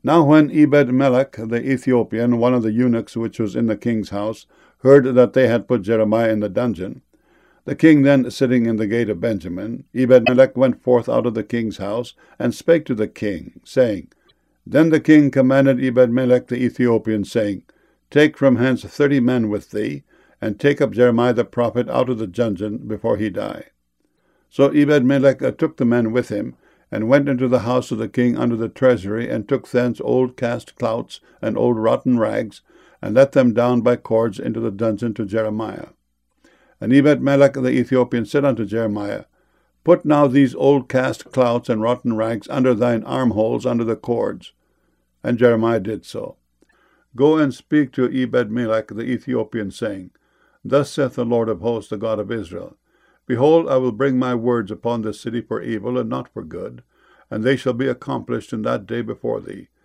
Now when Ebed-melech the Ethiopian, one of the eunuchs which was in the king's house, heard that they had put Jeremiah in the dungeon, the king then sitting in the gate of Benjamin, Ebed-melech went forth out of the king's house, and spake to the king, saying, Then the king commanded Ebed-melech the Ethiopian, saying, Take from hence 30 men with thee, and take up Jeremiah the prophet out of the dungeon before he die. So Ebed-melech took the men with him, and went into the house of the king under the treasury, and took thence old cast clouts and old rotten rags, and let them down by cords into the dungeon to Jeremiah. And Ebed-melech the Ethiopian said unto Jeremiah, Put now these old cast clouts and rotten rags under thine armholes under the cords. And Jeremiah did so. Go and speak to Ebed-melech the Ethiopian, saying, Thus saith the Lord of hosts, the God of Israel, Behold, I will bring my words upon this city for evil and not for good, and they shall be accomplished in that day before thee.